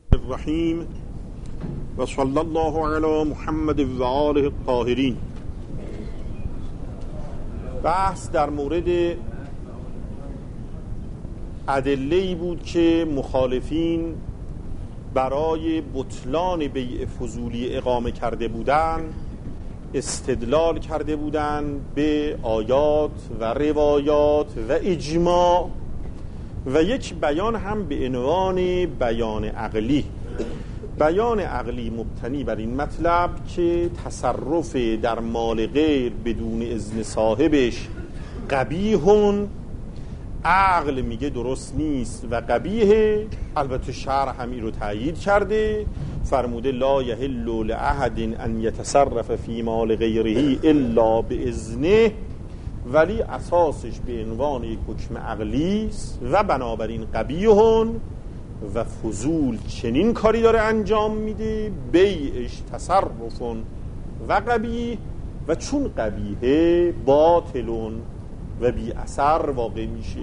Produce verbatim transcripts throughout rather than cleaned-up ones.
الرحیم و صلی الله علی محمد و آله الطاهرین. بحث در مورد ادله‌ای بود که مخالفین برای بطلان بیع فضولی اقامه کرده بودند، استدلال کرده بودند به آیات و روایات و اجماع و یک بیان هم به عنوان بیان عقلی. بیان عقلی مبتنی بر این مطلب که تصرف در مال غیر بدون اذن صاحبش قبیحون، عقل میگه درست نیست و قبیحه. البته شرع همین رو تأیید کرده، فرموده لا یحل لأحد ان یتصرف فی مال غیره الا باذنه، ولی اساسش به عنوان یک حکم عقلی است و بنابراین قبیحون و فضول چنین کاری داره انجام میده، بیعش تصرفون و قبیح، و چون قبیحه باطلون و بی اثر واقع میشه.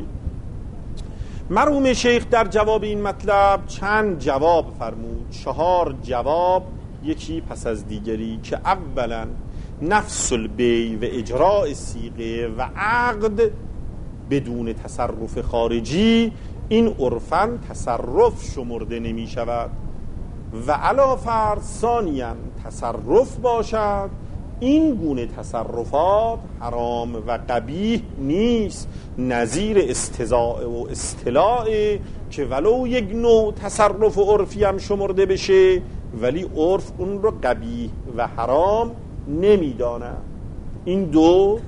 مرحوم شیخ در جواب این مطلب چند جواب فرمود، چهار جواب، یکی پس از دیگری، که اولا نفس البیع و اجراء صیغه و عقد بدون تصرف خارجی، این عرفاً تصرف شمرده نمی شود و علا فرض ثانیاً تصرف باشد، این گونه تصرفات حرام و قبیح نیست، نظیر استضاء و استلاء که ولو یک نوع تصرف و عرفی هم شمرده بشه ولی عرف اون رو قبیح و حرام نمیدانه. این دو.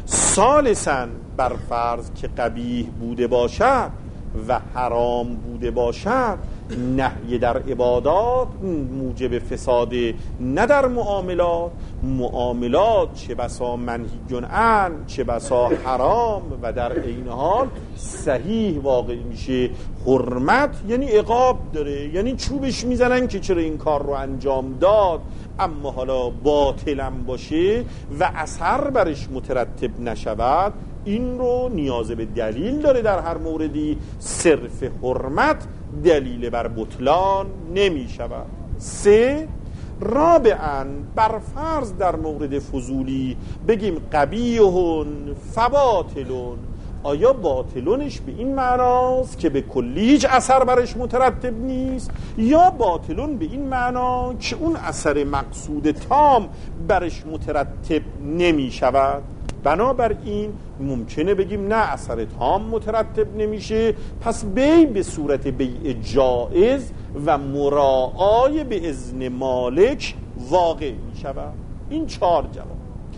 ثالثاً بر فرض که قبیح بوده باشد و حرام بوده باشد، نهی در عبادات موجب فساد نه در معاملات، معاملات چه بسا منهی عن چه بسا حرام و در این حال صحیح واقع میشه. حرمت یعنی عقاب داره، یعنی چوبش میزنن که چرا این کار رو انجام داد، اما حالا باطلم باشه و اثر برش مترتب نشود، این رو نیاز به دلیل داره. در هر موردی صرف حرمت دلیل بر بطلان نمی شود. سه. رابعاً بر فرض در مورد فضولی بگیم قبیحون فباطلون، آیا باطلونش به این معناست که به کلی هیچ اثر برش مترتب نیست، یا باطلون به این معنا که اون اثر مقصود تام برش مترتب نمی شود؟ بنابراین ممکنه بگیم نه، اثر تام مترتب نمیشه، پس بیع به صورت بیع جائز و مراعای به اذن مالک واقع میشود. این چهار جواب.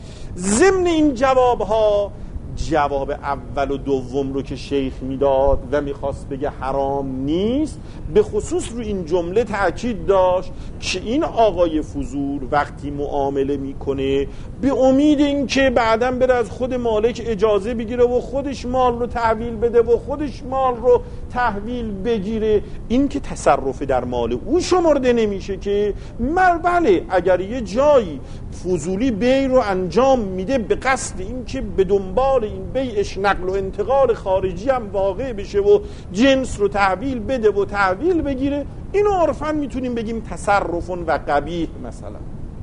ضمن این جواب ها جواب اول و دوم رو که شیخ میداد و میخواست بگه حرام نیست، به خصوص رو این جمله تأکید داشت که این آقای فضول وقتی معامله میکنه به امید این که بعداً بره از خود مالک اجازه بگیره و خودش مال رو تحویل بده و خودش مال رو تحویل بگیره، این که تصرف در مال او شمرده نمیشه که مر بله اگر یه جایی فضولی بیع رو انجام میده به قصد این که به دنبال این بیعش نقل و انتقال خارجی هم واقع بشه و جنس رو تحویل بده و تحویل بگیره، اینو عرفاً میتونیم بگیم تصرفون و قبیح مثلا.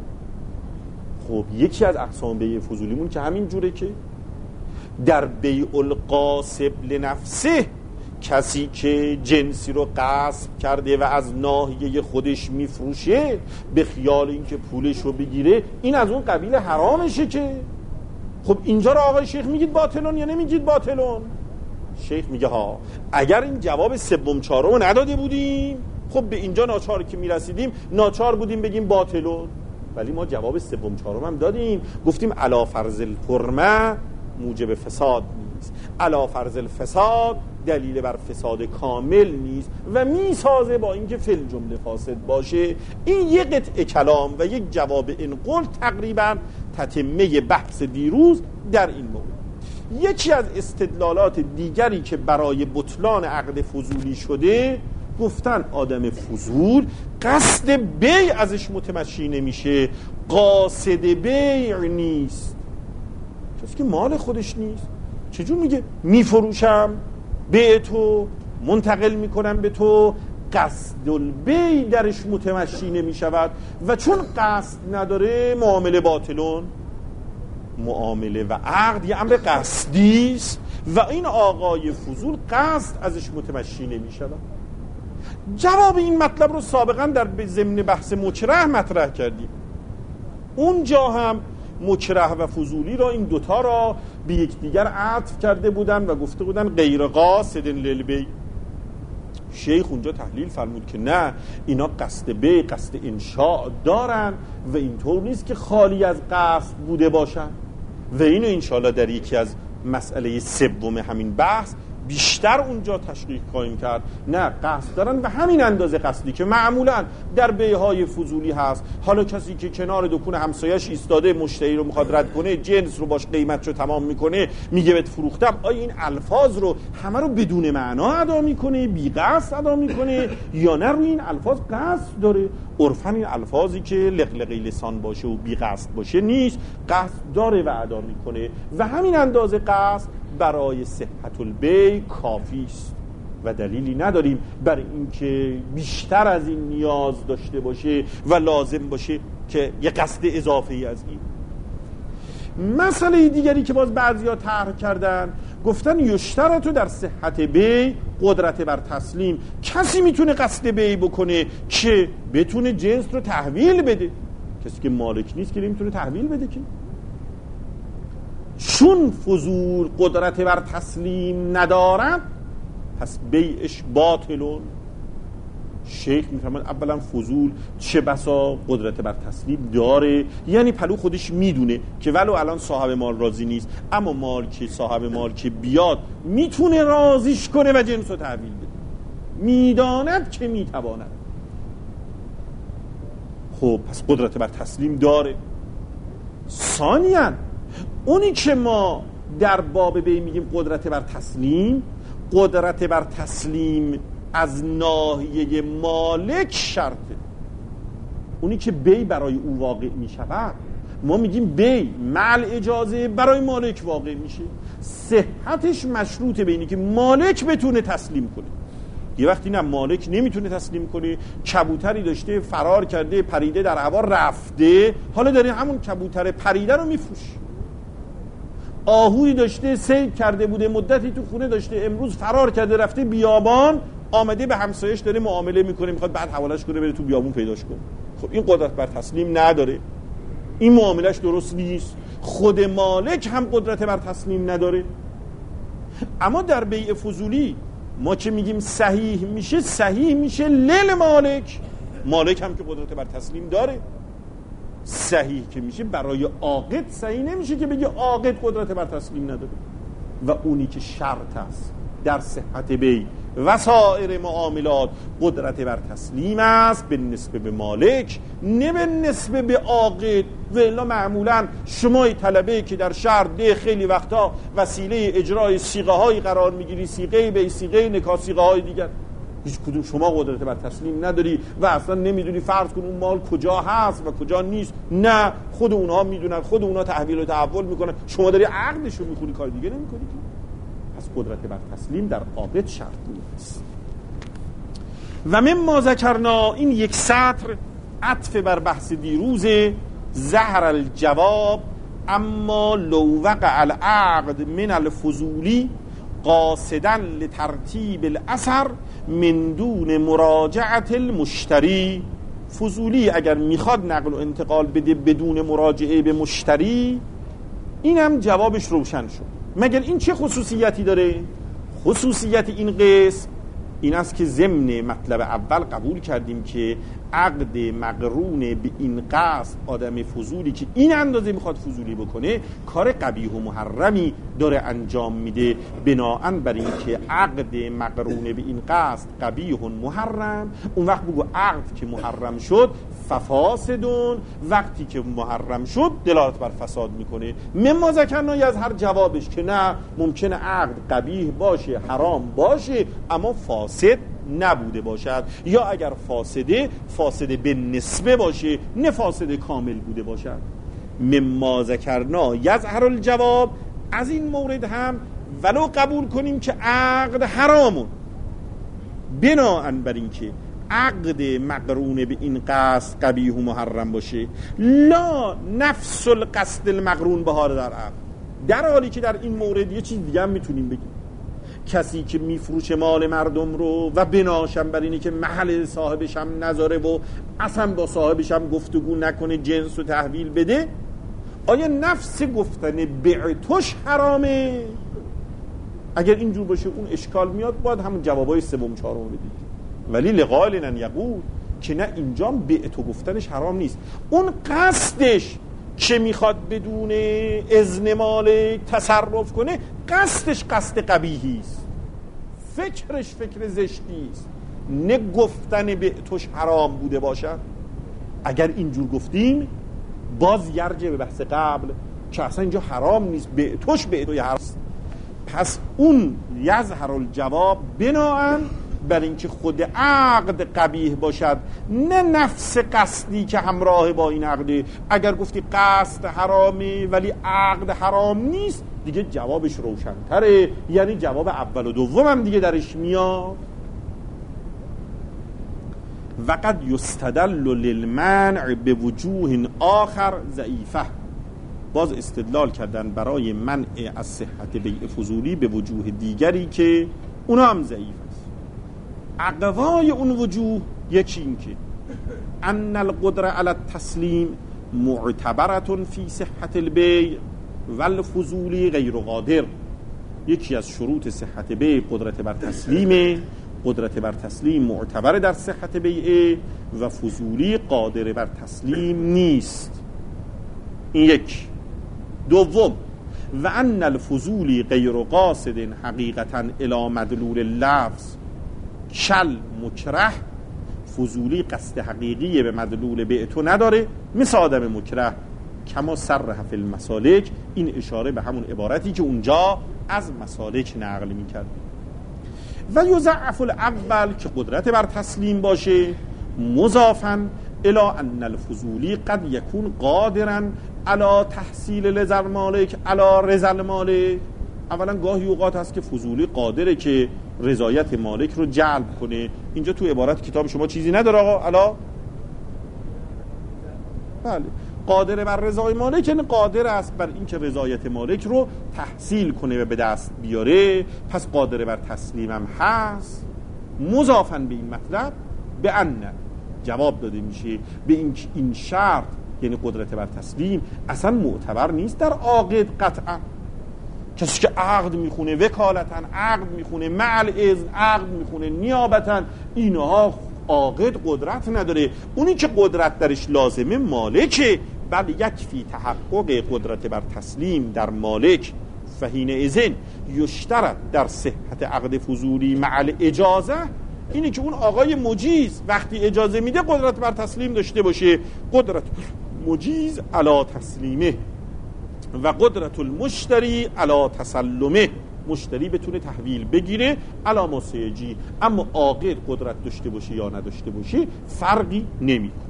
خب یکی از اقسام بیع فضولیمون که همین جوره که در بیع القاسب لنفسه، کسی که جنسی رو غصب کرده و از ناحیه خودش میفروشه به خیال اینکه پولش رو بگیره، این از اون قبیل حرامشه که. خب اینجا رو آقای شیخ میگید باطلون یا نمیگید باطلون؟ شیخ میگه ها، اگر این جواب سوم چهارم رو نداده بودیم خب به اینجا ناچار که میرسیدیم ناچار بودیم بگیم باطلون، ولی ما جواب سوم چهارم هم دادیم، گفتیم علا فرض الحرمه موجب فساد نیست، علا فرض الفساد دلیل بر فساد کامل نیست و میسازه با اینکه فی الجمله فاسد باشه. این یک قطعه کلام و یک جواب انقل تقریبا تتمه بحث دیروز در این مورد. یکی از استدلالات دیگری که برای بطلان عقد فضولی شده، گفتن آدم فضول قصد بیع ازش متمشی نمیشه، قاصد بیع نیست، کسی که مال خودش نیست. چجور میگه میفروشم به تو، منتقل میکنم به تو، قصد البی درش متمشی نمی شود و چون قصد نداره معامله باطلون. معامله و عقد یه امر قصدی است و این آقای فضول قصد ازش متمشی نمی شود. جواب این مطلب رو سابقا در ضمن بحث مکره مطرح کردیم. اونجا هم مکره و فضولی را، این دوتا را به یکدیگر عطف کرده بودن و گفته بودن غیر قاصد للبی. شیخ اونجا تحلیل فرمود که نه، اینا قصد بی، قصد انشاء دارن و اینطور نیست که خالی از قصد بوده باشن و اینو انشاءالله در یکی از مسئله سوم همین بحث بیشتر اونجا تشریح خواهیم کرد. نه، قصد دارن و همین اندازه قصدی که معمولا در بیعهای فضولی هست. حالا کسی که کنار دکون همسایش ایستاده مشتری رو میخواد رد کنه، جنس رو باش قیمتشو تمام میکنه، میگه بهت فروختم، آیا این الفاظ رو همه رو بدون معنا ادا میکنه، بی قصد ادا میکنه یا نه روی این الفاظ قصد داره؟ عرفاً این الفاظی که لقلقی لسان باشه و بی قصد باشه نیست، قصد داره و ادا میکنه و همین اندازه قصد برای صحت البی کافی است و دلیلی نداریم بر اینکه بیشتر از این نیاز داشته باشه و لازم باشه که یه قصد اضافه‌ای از این. مسئله دیگری که باز بعضیا طرح کردن، گفتن یشترط در صحت بی قدرت بر تسلیم. کسی میتونه قصد بی بکنه که بتونه جنس رو تحویل بده. کسی که مالک نیست که نمیتونه تحویل بده که. چون فضول قدرت بر تسلیم ندارد پس بیعش باطلون. شیخ میفرماد اولا فضول چه بسا قدرت بر تسلیم داره، یعنی پلو خودش میدونه که ولو الان صاحب مال راضی نیست، اما مال که صاحب مال که بیاد میتونه راضیش کنه و جنس رو تحویل بده، میداند که میتواند. خب پس قدرت بر تسلیم داره. ثانیاً اونی که ما در باب بی میگیم قدرت بر تسلیم، قدرت بر تسلیم از ناحیه مالک شرطه. اونی که بی برای او واقع می شود، ما میگیم بی مع اجازه برای مالک واقع میشه. صحتش مشروطه به اینی که مالک بتونه تسلیم کنه. یه وقتی نه مالک نمیتونه تسلیم کنه، کبوتری داشته فرار کرده پریده در هوا رفته، حالا داره همون کبوتر پریده رو میفروشه. آهوی داشته صید کرده بوده مدتی تو خونه داشته، امروز فرار کرده رفته بیابان، آمده به همسایش داره معامله میکنه، میخواد بعد حوالش کنه بره تو بیابون پیداش کنه. خب این قدرت بر تسلیم نداره، این معاملهش درست نیست. خود مالک هم قدرت بر تسلیم نداره. اما در بیع فضولی ما که میگیم صحیح میشه، صحیح میشه لیل مالک، مالک هم که قدرت بر تسلیم داره. صحیح که میشه برای عاقد صحیح نمیشه که بگه عاقد قدرت بر تسلیم نداره. و اونی که شرط است در صحت بی و سایر معاملات قدرت بر تسلیم است به نسبت به مالک، نه به نسبت به عاقد. و الا معمولا شمای طلبه که در شهر ده خیلی وقتا وسیله اجرای صیغه هایی قرار میگیری، صیغه بی، صیغه نکاح، صیغه های دیگر، هیچ کدوم شما قدرت بر تسلیم نداری و اصلا نمیدونی فرض کن اون مال کجا هست و کجا نیست. نه، خود اونها میدونن، خود اونها تحویل و تحول میکنن، شما داری عقدشو میخونی، کار دیگه نمیکنی. پس قدرت بر تسلیم در عاقد شرط نیست. و مما ذکرنا، این یک سطر عطف بر بحث دیروز، ظهر الجواب اما لو وقع العقد من الفضولی قاصدا لترتیب الاثر من دون مراجعت المشتری. فضولی اگر میخواد نقل و انتقال بده بدون مراجعه به مشتری، اینم جوابش روشن شد. مگر این چه خصوصیتی داره؟ خصوصیت این قسم این است که ضمن مطلب اول قبول کردیم که عقد مقرون به این قصد آدم فضولی که این اندازه میخواد فضولی بکنه کار قبیح و محرمی داره انجام میده، بناهن بر این که عقد مقرون به این قصد قبیح و محرم. اون وقت بگو عقد که محرم شد ففاسدون، وقتی که محرم شد دلالت بر فساد میکنه. مما ذکرنا از هر جوابش که نه، ممکنه عقد قبیح باشه، حرام باشه، اما فاسد نبوده باشد، یا اگر فاسده فاسده به نسبه باشه، نه فاسده کامل بوده باشد. مما ذکرنا یظهر الجواب، از این مورد هم ولو قبول کنیم که عقد حرامون، بناهن بر این که عقد مقرون به این قصد قبیح و محرم باشه، لا نفس القصد المقرون به ها در عقد. در حالی که در این مورد یه چیز دیگه هم میتونیم بگیم، کسی که میفروشه مال مردم رو و بناشم بر اینه که محل صاحبش هم نذاره و اصلا با صاحبش هم گفتگو نکنه، جنس و تحویل بده، آیا نفس گفتن بعتش حرامه؟ اگر اینجور باشه اون اشکال میاد، باید همون جوابای سوم چهارم بدید. ولی لقائلن یقول که نه، اینجا بعتو گفتنش حرام نیست، اون قصدش که میخواد بدون اذن مالک تصرف کنه، قصدش قصد قبیحی است، فکرش فکر زشتی است، نه گفتن بعتش حرام بوده باشد. اگر اینجور گفتیم باز یرجع به بحث قبل که اصلا اینجا حرام نیست، بعتش بعتو حرام است. پس اون یظهر الجواب بناءً بر اینکه خود عقد قبیح باشد، نه نفس قصدی که همراه با این عقده. اگر گفتی قصد حرامه ولی عقد حرام نیست، دیگه جوابش روشن‌تره، یعنی جواب اول و دوم هم دیگه درش میاد. وقد یستدل للمنع به وجوه آخر ضعیفه، باز استدلال کردن برای منع از صحت بیع فضولی به وجوه دیگری که اونا هم ضعیف است. اقوای اون وجوه یکی این که ان القدره علی التسلیم معتبرة فی صحت البیع والفضولی غیر قادر. یکی از شروط صحت بیع قدرت بر تسلیمه، قدرت بر تسلیم معتبر در صحت بیع و فضولی قادر بر تسلیم نیست. این یک. دوم، و ان الفضولی غیر قاصد حقیقتا الی مدلول اللفظ کل مکره، فضولی قصد حقیقی به مدلول بعتو نداره مثل آدم مکره، کما صرح فی المسالک، این اشاره به همون عبارتی که اونجا از مسالک نقل میکرد. و یضعف الاول که قدرت بر تسلیم باشه، مضافا الی ان الفضولی قد یکون قادرا علی تحصیل لزر مالک علی رضا مالک. اولا گاهی اوقات هست که فضولی قادره که رضایت مالک رو جلب کنه. اینجا تو عبارت کتاب شما چیزی نداره آقا الا؟ بله، قادر بر رضای مالک یعنی قادر است بر این که رضایت مالک رو تحصیل کنه و به دست بیاره، پس قادر بر تسلیمم هست. مضافاً به این مطلب به ان جواب داده میشه به این این شرط، یعنی قدرت بر تسلیم اصلا معتبر نیست در عاقد قطعا. کسی که عقد میخونه وکالتاً، عقد میخونه مع الاذن، عقد میخونه نیابتاً، اینها عاقد قدرت نداره. اونی که قدرت درش لازمه مالکه. بل یکفی تحقق قدرت بر تسلیم در مالک، فحین اذن یشترط در صحت عقد فضولی مع الاجازه، اینی که اون آقای مجیز وقتی اجازه میده قدرت بر تسلیم داشته باشه، قدرت مجیز علی تسلیمه و قدرت المشتری علی تسلمه، مشتری بتونه تحویل بگیره علی مسیجی، اما عاقد قدرت داشته باشه یا نداشته باشه فرقی نمیکنه.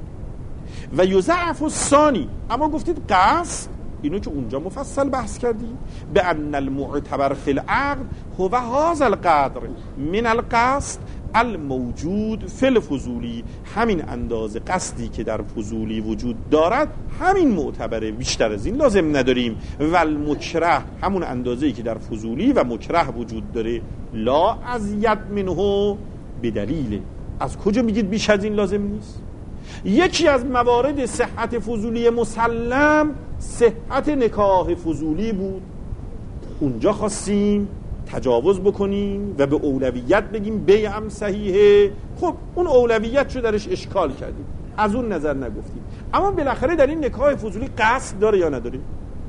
و یضعف الثانی، اما گفتید قصد، اینو که اونجا مفصل بحث کردیم، به ان المعتبر فی العقد هو هذا القدر من القصد الموجود فی الفضولی، همین اندازه قصدی که در فضولی وجود دارد همین معتبره، بیشتر از این لازم نداریم. و المکره، همون اندازه‌ای که در فضولی و مکره وجود داره، لا ازید منه بدلیل. از کجا میگید بیش از این لازم نیست؟ یکی از موارد صحت فضولی مسلم صحت نکاح فضولی بود، اونجا خواستیم تجاوز بکنیم و به اولویت بگیم بیعم صحیحه. خب اون اولویت رو درش اشکال کردیم، از اون نظر نگفتیم. اما بالاخره در این نکاح فضولی قصد داره یا نداره؟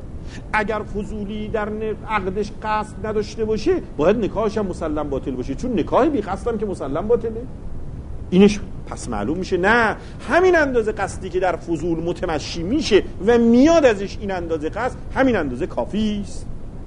اگر فضولی در عقدش قصد نداشته باشه باید نکاحش هم مسلم باطل باشه، چون نکاح بی قصد هم که مسلم باطله. اینش پس معلوم میشه نه همین اندازه قصدی که در فضول متمشی میشه و میاد ازش این اندازه قصد، همین اندازه کافی است.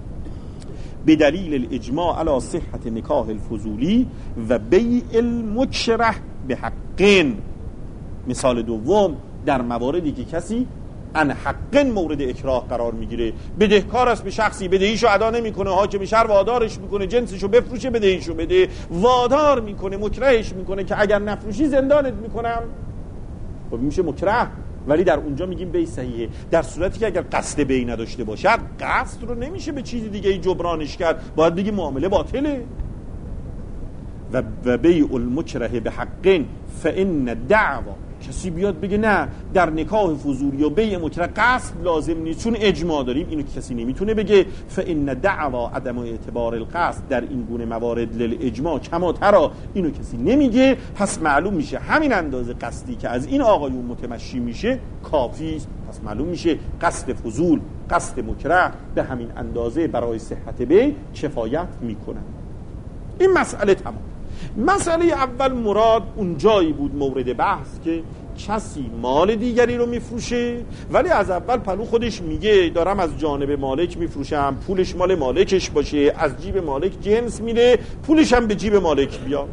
به دلیل الاجماع علی صحت نکاح الفضولی و بیع المکره به حقین. مثال دوم، در مواردی که کسی ان حق مورد اکراه قرار میگیره. بدهکار است به شخصی، بدهیشو ادا نمیکنه، حاکم شهر وادارش میکنه جنسشو بفروشه بدهیشو بده، وادار میکنه، مکرهش میکنه که اگر نفروشی زندانت میکنم، خب میشه مکره. ولی در اونجا میگیم بی صحیحه. در صورتی که اگر قصد بی نداشته باشد، قصد رو نمیشه به چیزی دیگه ای جبرانش کرد، باید بگی معامله باطله. و و بیع المکره به حق فان دعوا، کسی بیاد بگه نه در نکاح فضولی و بیع مکره قصد لازم نیست چون اجماع داریم، اینو کسی نمیتونه بگه. فان دعوا عدم اعتبار القصد در این گونه موارد للاجماع کما ترى، اینو کسی نمیگه. پس معلوم میشه همین اندازه قصدی که از این آقایون متمشی میشه کافی است. پس معلوم میشه قصد فضول، قصد مکره به همین اندازه برای صحت بیع کفایت میکنه. این مسئله تمام. مسئله اول مراد اون جایی بود مورد بحث که کسی مال دیگری رو میفروشه ولی از اول پلو خودش میگه دارم از جانب مالک میفروشم، پولش مال مالکش باشه، از جیب مالک جنس میره، پولش هم به جیب مالک بیا.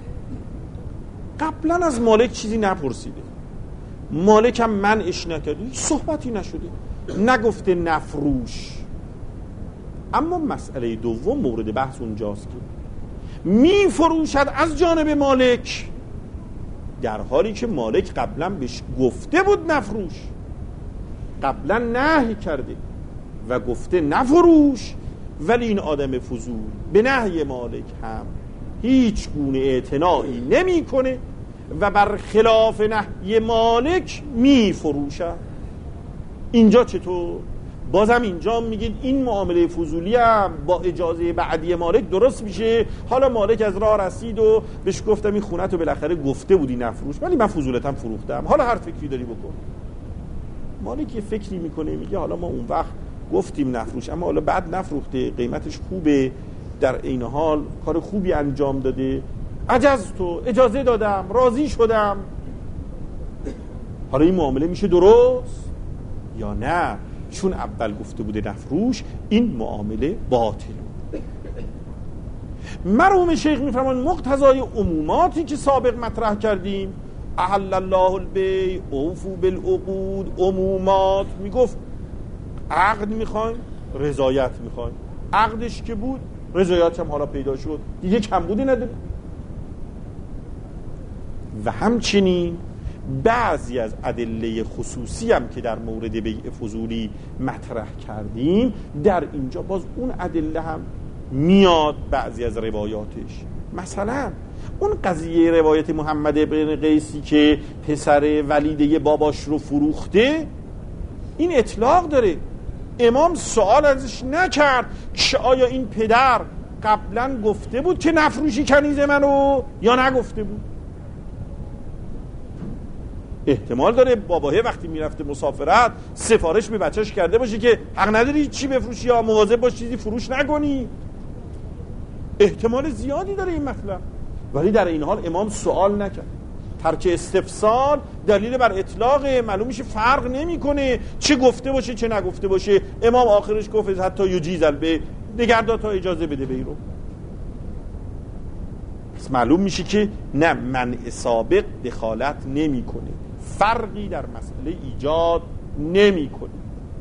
قبلا از مالک چیزی نپرسیده، مالک هم منعش نکرده، صحبتی نشده، نگفته نفروش. اما مسئله دوم مورد بحث اونجاست که می فروشد از جانب مالک در حالی که مالک قبلا بهش گفته بود نفروش، قبلا نهی کرده و گفته نفروش، ولی این آدم فضول به نهی مالک هم هیچ گونه اعتنایی نمی کنه و بر خلاف نهی مالک می فروشد. اینجا چطور؟ بازم اینجا میگید این معامله فضولی هم با اجازه بعدی مالک درست میشه. حالا مالک از راه رسید و بهش گفتم این خونت رو بالاخره گفته بودی نفروش ولی من فضولتم فروختم، حالا هر فکری داری بکن. مالک یه فکری میکنه میگه حالا ما اون وقت گفتیم نفروش اما حالا بعد نفروخته، قیمتش خوبه، در این حال کار خوبی انجام داده، عجز تو اجازه دادم، راضی شدم. حالا این معامله میشه درست یا نه؟ چون اول گفته بوده نفروش، این معامله باطل. مرحوم شیخ میفرمان مقتضای عموماتی که سابق مطرح کردیم، احل الله البیع اوفوا بالعقود، عمومات میگفت عقد میخوایم رضایت میخوایم، عقدش که بود رضایت هم حالا پیدا شد، دیگه کم بودی نداره. و همچنین بعضی از ادله خصوصی هم که در مورد بیع فضولی مطرح کردیم در اینجا باز اون ادله هم میاد، بعضی از روایاتش. مثلا اون قضیه روایت محمد بن قیسی که پسر ولیده باباش رو فروخته، این اطلاق داره. امام سوال ازش نکرد که آیا این پدر قبلا گفته بود که نفروشی کنیز منو یا نگفته بود. احتمال داره باباه وقتی میرفته مسافرت سفارش به بچهش کرده باشه که حق نداری چی بفروشی یا مواظب باش چیزی فروش نکنی. احتمال زیادی داره این مطلب، ولی در این حال امام سوال نکرد. ترک استفسار دلیل بر اطلاق، معلوم میشه فرق نمیکنه چه گفته باشه چه نگفته باشه. امام آخرش گفت حتی یجیز البیع، نگهدار تا اجازه بده بیع رو. پس معلوم میشه که نه، منع سابق دخالت نمیکنه، فرقی در مسئله ایجاد نمیکنه.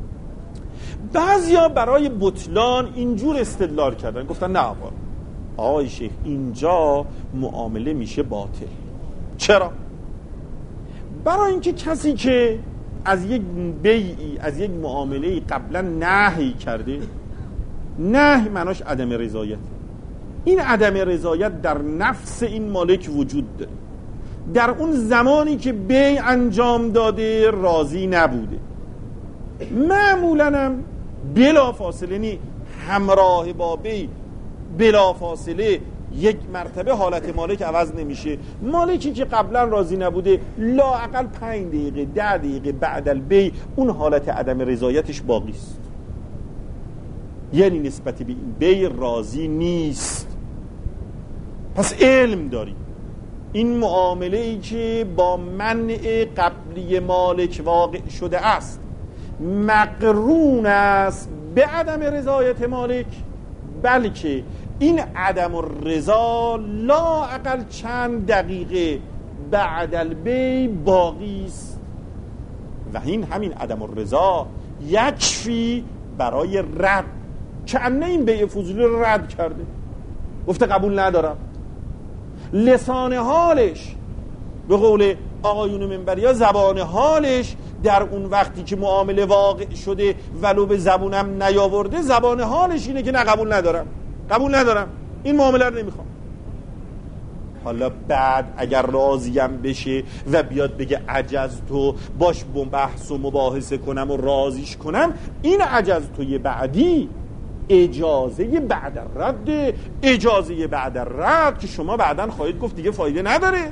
بعضیا برای بطلان اینجور استدلال کردن، گفتن نه آقا آقای شیخ اینجا معامله میشه باطل. چرا؟ برای اینکه کسی که از یک بیعی، از یک معامله قبلا نهی کرده، نهی معناش عدم رضایت، این عدم رضایت در نفس این مالک وجود داره. در اون زمانی که بیع انجام داده راضی نبوده، معمولاً هم بلا فاصله نی همراه با بیع بلا فاصله یک مرتبه حالت مالک عوض نمیشه. مالکی که قبلا راضی نبوده لااقل پنج دقیقه ده دقیقه بعد البیع اون حالت عدم رضایتش باقی است، یعنی نسبت به این بیع راضی نیست. پس علم داری این معامله ای که با منع قبلی مالک واقع شده است مقرون است به عدم رضایت مالک، بلکه این عدم الرضا لااقل چند دقیقه بعد البیع باقی است. و این همین عدم الرضا یکفی برای رد، چنه این بیع فضولی رو رد کرده، گفته قبول ندارم. لسان حالش به قول آقایون منبری ها، زبان حالش در اون وقتی که معامله واقع شده ولو به زبونم نیاورده، زبان حالش اینه که نه قبول ندارم، قبول ندارم، این معامله رو نمیخوام. حالا بعد اگر راضیم بشه و بیاد بگه عجزتو، باش بحث و مباحثه کنم و راضیش کنم، این عجزتوی بعدی اجازه بعد رد، اجازه بعد رد که شما بعداً خواهید گفت دیگه فایده نداره.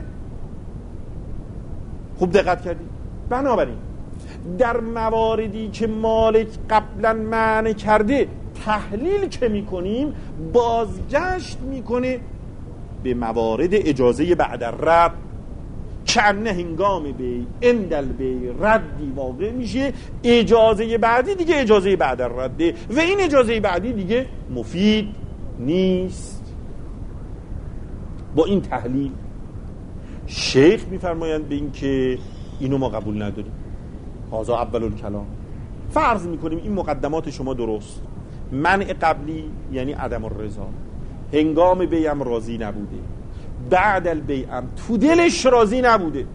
خوب دقت کردید؟ بنابراین در مواردی که مالک قبلا منع کرده تحلیل که میکنیم، بازگشت میکنه به موارد اجازه بعد رد. چنه هنگام بی اندل بی ردی واقع میشه، اجازه بعدی دیگه اجازه بعد رده و این اجازه بعدی دیگه مفید نیست. با این تحلیل شیخ میفرمایند به این که اینو ما قبول نداریم. هذا اول الکلام. فرض میکنیم این مقدمات شما درست، منع قبلی یعنی عدم الرضا، هنگام بیعم راضی نبوده، بعد البیعم تو دلش راضی نبوده،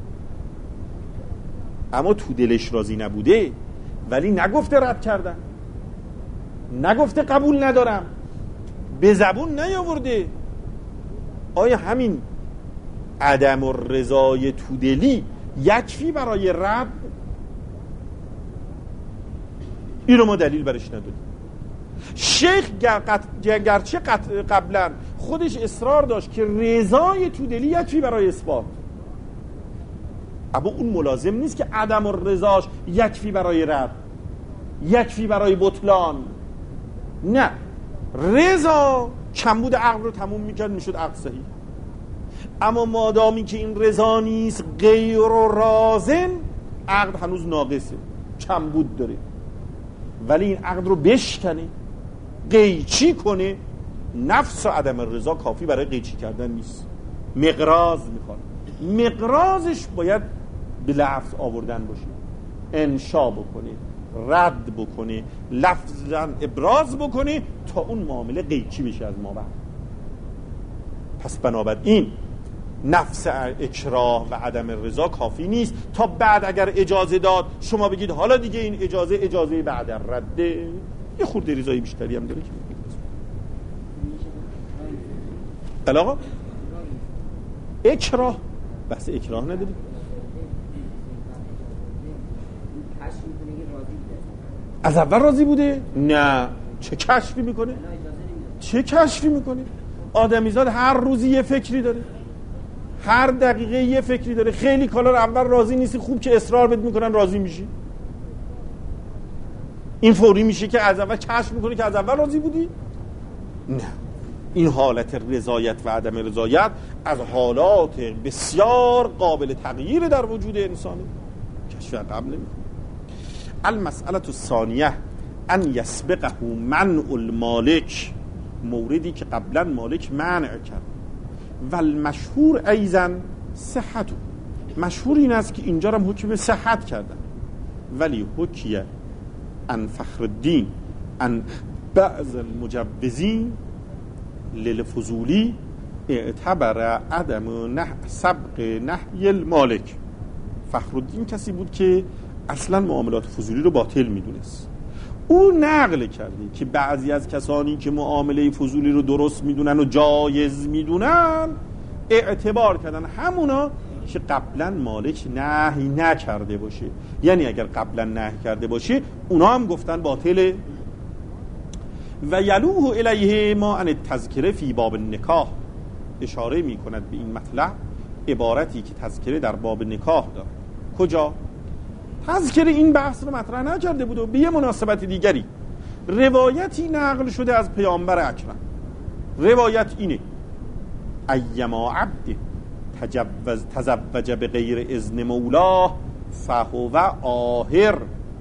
اما تو دلش راضی نبوده ولی نگفته رد کردن، نگفته قبول ندارم، به زبون نیاورده. آیا همین عدم الرضای تو دلی یکفی برای رد؟ این رو ما دلیل برش نداریم. شیخ گرچه قبلا خودش اصرار داشت که رضای تو دلی یکفی برای اثبات، اما اون ملازم نیست که عدم الرضاش یکفی برای رد، یکفی برای بطلان. نه، رضا کمبود عقل رو تموم میکرد، میشد عقل صحیح. اما مادامی که این رضا نیست، غیر و رازن، عقل هنوز ناقصه، کمبود داره. ولی این عقل رو بشکنه، قیچی کنه، نفس و عدم الرضا کافی برای قیچی کردن نیست، مقراض میخواد. مقراضش باید به لفظ آوردن باشه، انشا بکنه، رد بکنه، لفظاً ابراز بکنه تا اون معامله قیچی بشه از ما بعد. پس بنابراین نفس اکراه و عدم رضا کافی نیست تا بعد اگر اجازه داد شما بگید حالا دیگه این اجازه اجازه بعد رده. یه خورده رضایی بیشتری هم داره که بله آقا اکراه، بحث اکراه نداریم. از اول راضی بوده؟ نه. چه کشفی میکنه؟ چه کشفی میکنه؟ آدمیزاد هر روزی یه فکری داره، هر دقیقه یه فکری داره. خیلی کالا رو اول راضی نیستی، خوب که اصرار بهت میکنن راضی میشی. این فوری میشه که از اول کشف میکنه که از اول راضی بودی؟ نه. این حالت رضایت و عدم رضایت از حالات بسیار قابل تغییر در وجود انسانه، کشف قبل نمیکنه. المسئله الثانیه ان یسبقه منع المالک، موردی که قبلا مالک منع کرد. و المشهور ایضا صحت، مشهور این است که اینجا هم حکم صحت کردن. ولی حکیه ان فخر الدین ان بعض المجوزین للفضولی اعتبر عدم نه سبق نهی المالک. فخر الدین کسی بود که اصلا معاملات فضولی رو باطل میدونست. او نقل کرده که بعضی از کسانی که معامله فضولی رو درست میدونن و جایز میدونن اعتبار کردن همونا که قبلا مالک نهی نکرده باشه. یعنی اگر قبلا نهی کرده باشه اونا هم گفتن باطله. و یلوه الیه ما ان التذکره فی باب النکاح، اشاره میکند به این مطلب عبارتی که تذکره در باب نکاح داره. کجا؟ تذکره این بحث رو مطرح نکرده بود و به یه مناسبت دیگری روایتی نقل شده از پیامبر اکرم. روایت اینه: ایما عبد تجوز تزوج به غیر اذن مولاه فهو آهر.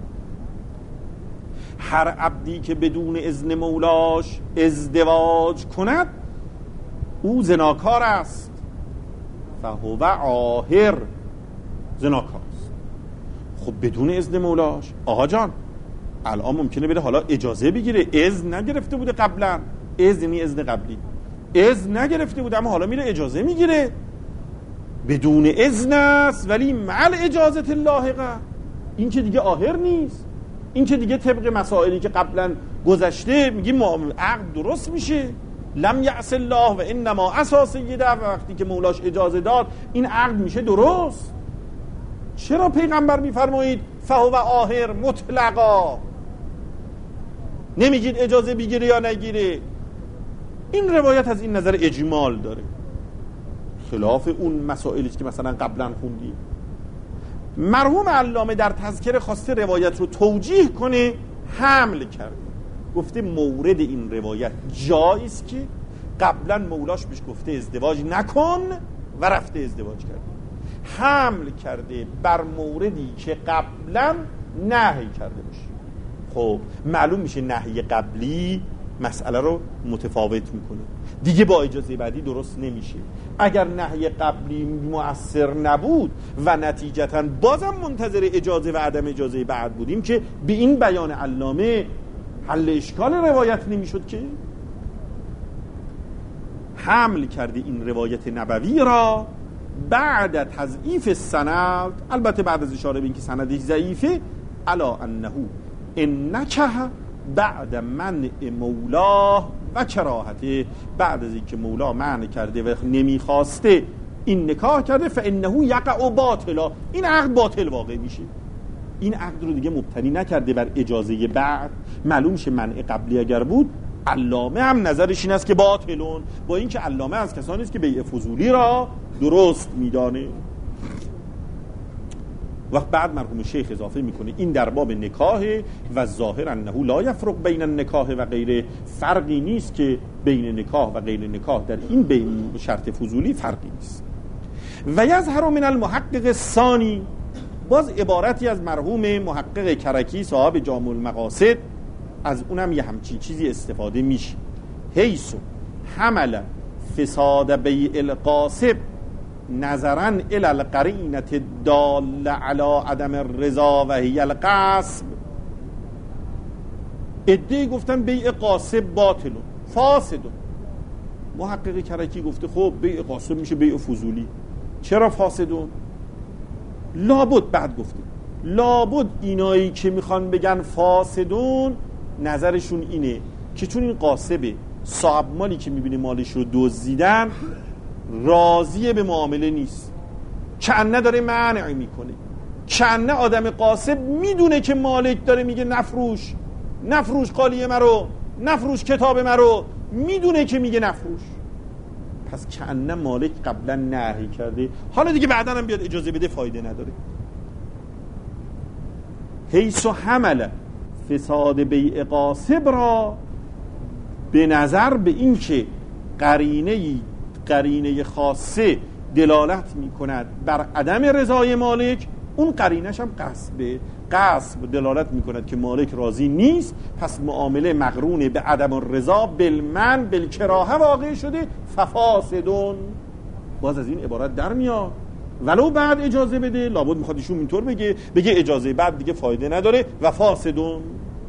هر عبدی که بدون اذن مولاش ازدواج کند او زناکار است. فهو آهر، زناکار است. خب بدون اذن مولاش. آقا جان الان ممکنه بره حالا اجازه بگیره، اذن نگرفته بوده قبلا، اذنی اذن قبلی اذن نگرفته بوده اما حالا میره اجازه میگیره، بدون اذن است ولی مع اجازت اللاحقه. این که دیگه آهر نیست، این که دیگه طبق مسائلی که قبلا گذشته میگیم عقد درست میشه. لم یعص الله و انما عصا سیده، وقتی که مولاش اجازه داد این عقد میشه درست. چرا پیغمبر میفرمایید فهو آهر مطلقا، نمیگید اجازه بگیره یا نگیره؟ این روایت از این نظر اجمال داره، خلاف اون مسائلی که مثلا قبلا خوندیم. مرحوم علامه در تذکره خواسته روایت رو توجیه کنه، حمل کرده، گفته مورد این روایت جایی است که قبلا مولاش بهش گفته ازدواج نکن و رفته ازدواج کرده، حمل کرده بر موردی که قبلا نهی کرده باشه. خب معلوم میشه نهی قبلی مسئله رو متفاوت میکنه دیگه، با اجازه بعدی درست نمیشه. اگر نهی قبلی مؤثر نبود و نتیجتاً بازم منتظر اجازه و عدم اجازه بعد بودیم که به این بیان علامه حل اشکال روایت نمیشد که. حمل کرده این روایت نبوی را بعد تضعیف سند، البته بعد از اشاره به این که سندش ضعیفه، علا انه ان نکه بعد منع مولا و کراهته، بعد از اینکه مولا منع کرده و نمیخواسته این نکاح کرده، فانه یقع باطلا، این عقد باطل واقع میشه. این عقد رو دیگه مبتنی نکرده بر اجازه بعد. معلوم شه منع قبلی اگر بود علامه هم نظرش این است که باطلون، با اینکه علامه از کسانی است که بیع فضولی را درست میدانه. وقت بعد مرحوم شیخ اضافه میکنه این در باب نکاح و ظاهر انه لا یفرق بین النکاح و غیره، فرقی نیست که بین نکاح و غیر نکاح در این بین شرط فضولی فرقی نیست. و یظهر من المحقق الثانی، باز عبارتی از مرحوم محقق کرکی صاحب جامع المقاصد، از اونم یه همچین چیزی استفاده میشه. حیث حمل فساد بیع القاسب نظرا الی القرینه الداله علی عدم الرضا و هی القصب. ادعی گفتن بیع قاسب باطل فاسد، محقق کرکی گفته خب بیع قاسب میشه بیع فضولی، چرا فاسدون؟ لابد بعد گفته لابد اینایی که میخوان بگن فاسدون نظرشون اینه که چون این قاسبه صاحب مالی که میبینه مالش رو دزدیدن راضیه به معامله نیست، کنه داره منع میکنه، کنه آدم قاسب میدونه که مالک داره میگه نفروش نفروش قالیه مرو، نفروش کتاب مرو، میدونه که میگه نفروش، پس کنه مالک قبلا نهی کرده، حالا دیگه بعدا هم بیاد اجازه بده فایده نداره. حیث حمل فساد بیع قاسب را به نظر به این که قرینه قرینه خاصه دلالت می کند بر عدم رضای مالک، اون قرینش هم قصبه، قصب دلالت می کند که مالک راضی نیست، پس معامله مقرون به عدم الرضا بالمن بالکراهه واقع شده، ففاسدون. باز از این عبارت در میاد ولو بعد اجازه بده، لابد میخواد ایشون اینطور بگه بگه اجازه بعد دیگه فایده نداره و فاسدون.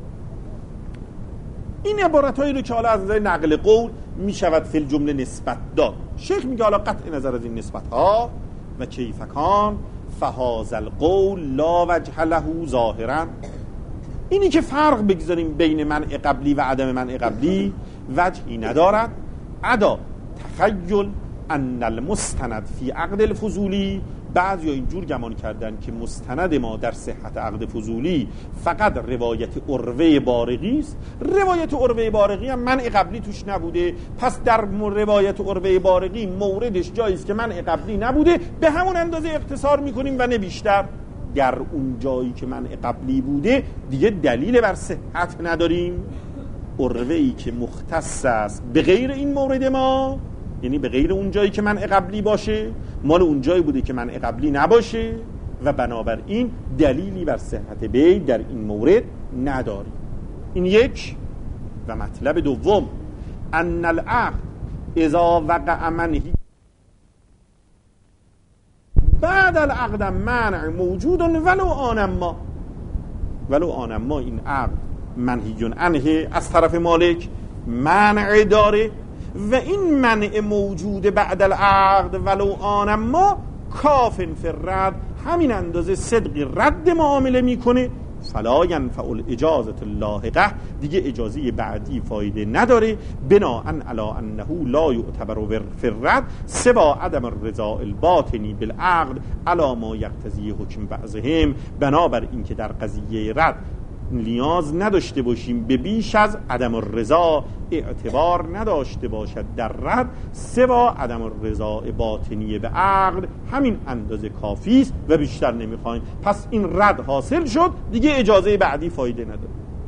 این عبارت هایی رو که حالا از نظر نقل قول میشود فی الجمله نسبت داد. شیخ میگه حالا قطع نظر از این نسبت ها و کیفکان فهذا القول لا وجه له ظاهرا، اینی که فرق بگذاریم بین منع قبلی و عدم منع قبلی وجهی ندارد. عدا تخیل ان المستند فی عقد الفضولی، بعضی ها اینجور گمان کردن که مستند ما در صحت عقد فضولی فقط روایت عروه بارقی است. روایت عروه بارقی هم منع قبلی توش نبوده، پس در روایت عروه بارقی موردش جایی است که منع قبلی نبوده، به همون اندازه اختصار میکنیم و نه بیشتر. در اون جایی که منع قبلی بوده دیگه دلیل بر صحت نداریم. عروه‌ای که مختص است به غیر این مورد ما، یعنی به غیر اون جایی که منع قبلی باشه، مال اون جایی بوده که منع قبلی نباشه و بنابراین دلیلی بر صحت بیع در این مورد نداریم. این یک. و مطلب دوم ان العقد اذا وقع منه، بعد بعد العقد منع موجود ولو آنما ولو آنما این عقد منهی عنه از طرف مالک منع داره و این منع موجود بعد العقد ولو آنما کافن فی الرد، همین اندازه صدق رد معامله میکنه. فلا ینفع الاجازه اللاحقه، دیگه اجازه بعدی فایده نداره. بناءً علی انه لا یعتبر فی الرد سوا عدم الرضا الباطنی بالعقد علی ما یقتضی حکم بعضهم، بنابر این که در قضیه رد نیاز نداشته باشیم به بیش از عدم الرضا اعتبار نداشته باشد در رد، سوا عدم الرضا باطنی به عقد همین اندازه کافی است و بیشتر نمیخوایم. پس این رد حاصل شد، دیگه اجازه بعدی فایده نداره.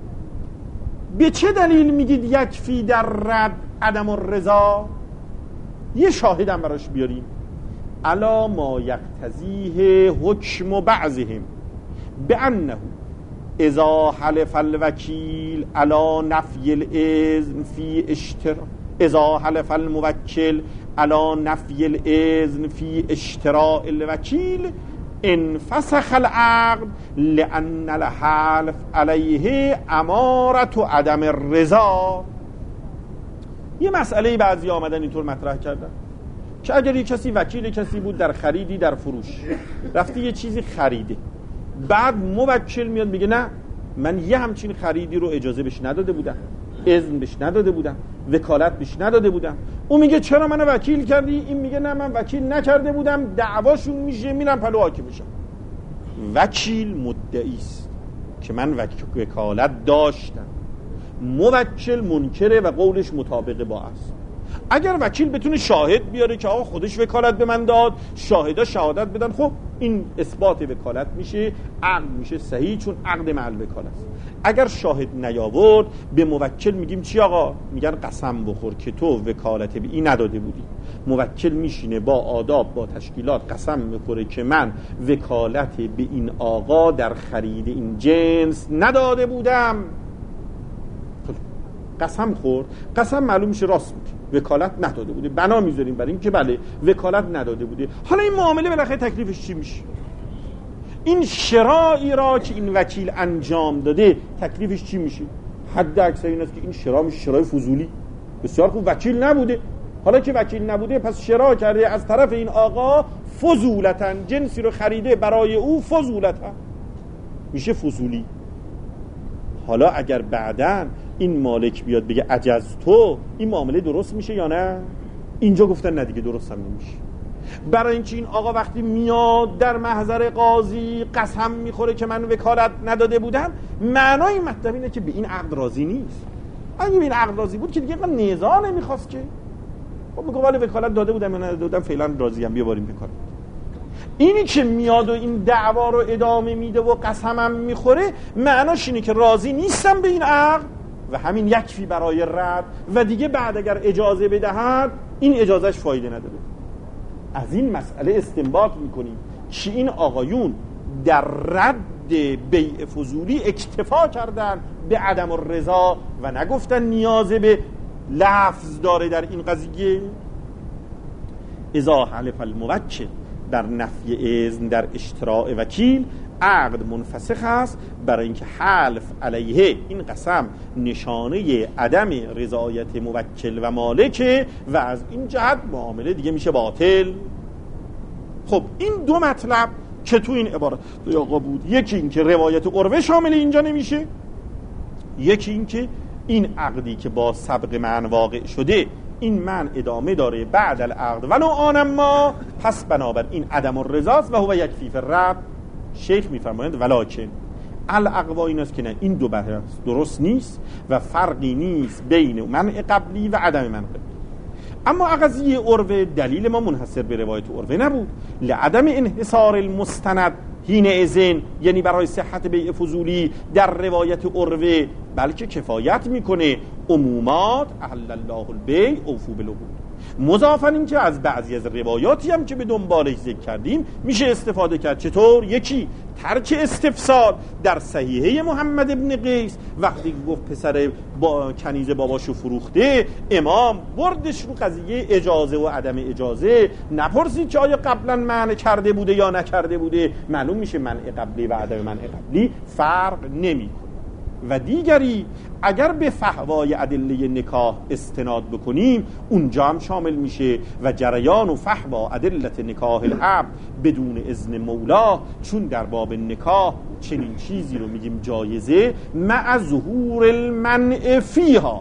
به چه دلیل میگید یکفی در رد عدم الرضا؟ یه شاهدم براش بیاریم. الا ما یقتضیه حکم بعضهم بانه اذا حلف الوکیل علی نفی الاذن فی اشتراء اذا حلف الموکل علی نفی الاذن فی اشتراء الوکیل انفسخ العقد لان الحلف علیه امارة عدم الرضا. یه مسئله بعضی آمدن اینطور مطرح کردن که اگر یک کسی وکیل کسی بود در خریدی در فروش، رفتی یه چیزی خریده، بعد موکل میاد میگه نه من یه همچین خریدی رو اجازه بهش نداده بودم، اذن بهش نداده بودم، وکالت بهش نداده بودم. اون میگه چرا منو وکیل کردی؟ این میگه نه من وکیل نکرده بودم، دعواشون میشه، میرم پلو حاکمشم. وکیل مدعی است که من وکالت داشتم، موکل منکره و قولش مطابق با است. اگر وکیل بتونه شاهد بیاره که آقا خودش وکالت به من داد، شاهدا شهادت بدن، خب این اثبات وکالت میشه، عقد میشه صحیح، چون عقد مع الوکالت است. اگر شاهد نیاورد به موکل میگیم چی آقا؟ میگن قسم بخور که تو وکالت به این نداده بودی. موکل میشینه با آداب با تشکیلات قسم میخوره که من وکالت به این آقا در خرید این جنس نداده بودم. قسم خورد، قسم معلوم میشه راست میگه، وکالت نداده بوده، بنا میذاریم برای این که بله وکالت نداده بوده. حالا این معامله بالاخره تکلیفش چی میشه؟ این شرایی را که این وکیل انجام داده تکلیفش چی میشه؟ حد اکثر این است که این شرا میشه شرای فضولی. بسیار خوب، وکیل نبوده، حالا که وکیل نبوده پس شرا کرده از طرف این آقا فضولتاً، جنسی رو خریده برای او فضولتاً، میشه فضولی. حالا اگر بعداً این مالک بیاد بگه عجز تو، این معامله درست میشه یا نه؟ اینجا گفتن نه دیگه درست هم نمیشه. برای اینکه این آقا وقتی میاد در محضر قاضی قسم میخوره که من وکالت نداده بودم، معنای این مطلب اینه که به این عقد راضی نیست. اگه به این عقد راضی بود که دیگه من نیزا نمیخواست که خب میگه ولی وکالت داده بودم یا نداده بودم، فعلا راضی ام، بیا باریم وکالت. اینی که میاد و این دعوا رو ادامه میده و قسمم میخوره، معناش اینه که راضی نیستم به این عقد و همین یکفی برای رد و دیگه بعد اگر اجازه بدهد این اجازهش فایده نداره. از این مسئله استنباط میکنیم که این آقایون در رد بیع فضولی اکتفا کردن به عدم الرضا و نگفتن نیاز به لفظ داره در این قضیه. اذا حلف الموکل در نفی اذن در اشتراء وکیل، عقد منفسخ است، برای اینکه حلف علیه این قسم نشانه عدم رضایت موکل و مالک و از این جهت معامله دیگه میشه باطل. خب این دو مطلب که تو این عبارت آقا بود، یکی این که روایت عروه شامل اینجا نمیشه، یکی این که این عقدی که با سبق من واقع شده این من ادامه داره بعد العقد ولو آنما، پس بنابر این عدم الرضاست و هو یکفی فی الرد. شیخ میفرمایند ولکن الاقوا این است که نه، این دو بحث درست نیست و فرقی نیست بین منع قبلی و عدم منع قبلی. اما قضیه عروه دلیل ما منحصر به روایت عروه نبود، لعدم انحصار المستند حین اذن، یعنی برای صحت بیع فضولی در روایت عروه، بلکه کفایت میکنه عمومات احل الله البیع اوفوا بالعقود. مضافاً این که از بعضی از روایاتی هم که به دنبالش ذکر کردیم میشه استفاده کرد. چطور؟ یکی ترک استفسار در صحیحه محمد ابن قیس وقتی گفت پسر با کنیز باباشو فروخته، امام بردش رو قضیه اجازه و عدم اجازه، نپرسید که آیا قبلا منع کرده بوده یا نکرده بوده. معلوم میشه منع قبلی و عدم منع قبلی فرق نمیکنه. و دیگری اگر به فحوای ادله نکاح استناد بکنیم اونجا هم شامل میشه و جریان و فحوا ادلت نکاح العبد بدون اذن مولا، چون در باب نکاح چنین چیزی رو میگیم جایزه مع ظهور المنع فیها.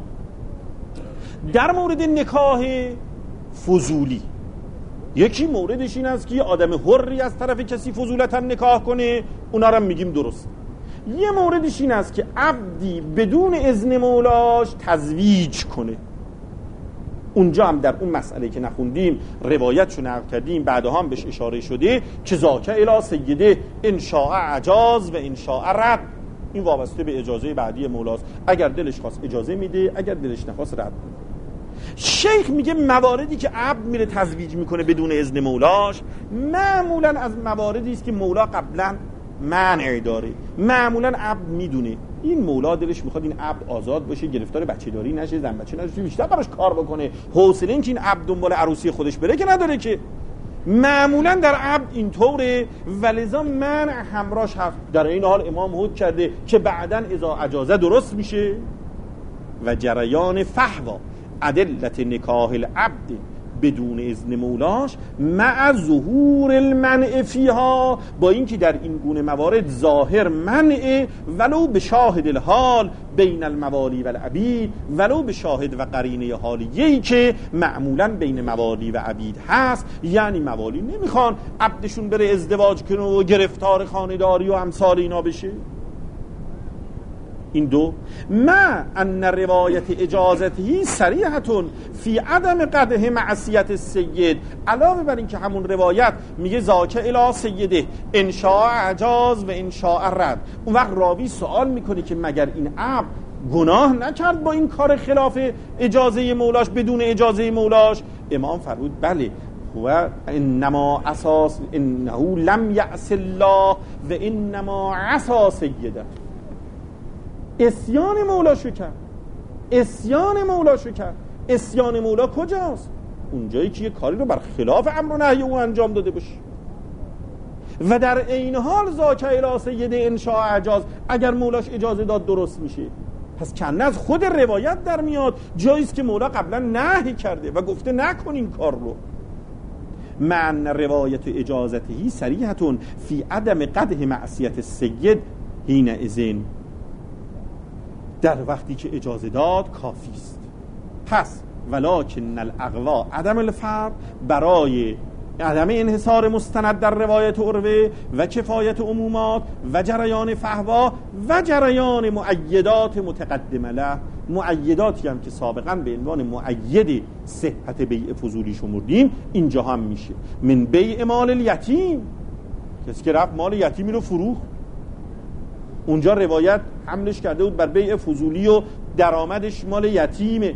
در مورد نکاح فضولی یکی موردش این است که یه آدم حری از طرف کسی فضولتا نکاح کنه، اونا رو میگیم درست. یه موردش این است که عبدی بدون اذن مولاش تزویج کنه. اونجا هم در اون مسئله که نخوندیم روایتشو نقل کردیم، بعدها هم بهش اشاره شده که ذاک الی سیده ان شاء عجاز و ان شاء رد. این وابسته به اجازه بعدی مولاست، اگر دلش خواست اجازه میده، اگر دلش نخواست رد میده. شیخ میگه مواردی که عبد میره تزویج میکنه بدون اذن مولاش معمولا از مواردی است که مولا قبلا منع داره. معمولا عبد میدونه این مولا دلش میخواد این عبد آزاد باشه، گرفتار بچه داری نشه، زن بچه نشه، بیشتر براش کار بکنه، حوصله این که این عبد دنبال عروسی خودش بره که نداره که. معمولا در عبد اینطوره و لذا منع همراش هست. در این حال امام حکم کرده که بعداً اذا اجازه درست میشه. و جریان فحوا ادلت نکاح العبد بدون اذن مولاش مع ظهور المنع فیها، با اینکه در این گونه موارد ظاهر منع ولو به شاهد الحال بین الموالی و العبید، ولو به شاهد و قرینه حالیه‌ای که معمولا بین موالی و عبید هست. یعنی موالی نمیخوان عبدشون بره ازدواج کنه و گرفتار خانه‌داری و امثال اینا بشه. این دو ما ان روایت اجازته صریحه فی عدم قدح معصیت السید، علاوه بر این که همون روایت میگه ذاک الی سیده ان شاء عجاز و ان شاء رد. اون وقت راوی سوال میکنه که مگر این عبد گناه نکرد با این کار خلاف اجازه مولاش، بدون اجازه مولاش؟ امام فرمود بله، و انما اساس انه لم یعص الله و انما عصا سیده. اسیان مولا شو کرد، اسیان مولا شو کرد. اسیان مولا کجاست؟ اونجایی که یه کاری رو بر خلاف امر و نهی او انجام داده باشه. و در این حال ذاک الی سید ان شاء اجاز، اگر مولاش اجازه داد درست میشه. پس کنه از خود روایت در میاد جاییست که مولا قبلا نهی کرده و گفته نکن این کار رو. من روایت اجازته صریحه فی عدم قدح معصیت السید حین اذن، در وقتی که اجازه داد کافی است. پس ولکن الاقوا عدم الفرق، برای عدم انحصار مستند در روایت عروه و کفایت عمومات و جریان فحوا و جریان مؤیدات متقدمه له. مؤیداتی هم که سابقا به عنوان مؤید صحت بیع فضولی شمردیم اینجا هم میشه. من بیع مال الیتیم، کسی که رفت مال یتیمی رو فروخت، اونجا روایت حملش کرده بود بر بیع فضولی و درآمدش مال یتیمه.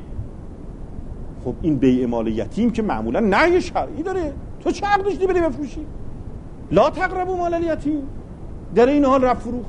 خب این بیع مال یتیم که معمولا نهی شرعی داره، تو چه حق داشتی بری بفروشی؟ لا تقربوا مال الیتیم. در این حال رفت فروخت،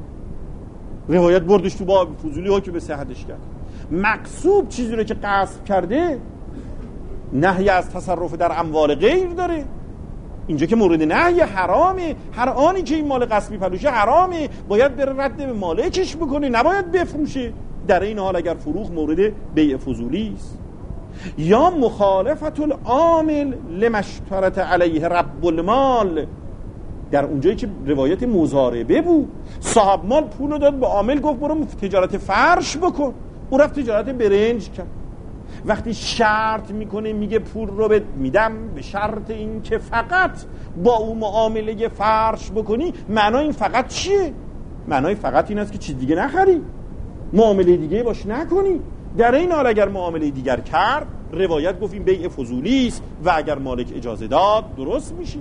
روایت بردش تو باب فضولی ها که به صحتش کرد. مقصوب چیزی رو که غصب کرده نهی از تصرف در اموال غیر داره. اینجا که مورد نهی حرامه، هر آنی که این مال غصبی پلوشه حرامه، باید بره رد به مالکش بکنه، نباید بفروشه. در این حال اگر فروخ مورد بیع فضولی است. یا مخالفت العامل لمشترط علیه رب المال، در اونجایی که روایت مضاربه بود، صاحب مال پول داد به عامل، گفت برو تجارت فرش بکن، او رفت تجارت برنج کرد. وقتی شرط میکنه میگه پول رو بهت میدم به شرط این که فقط با او معامله فرش بکنی، معنای این فقط چیه؟ معنای فقط این است که چیز دیگه نخری، معامله دیگه باش نکنی. در این حال اگر معامله دیگر کرد، روایت گفت این بیع فضولی است و اگر مالک اجازه داد درست میشه.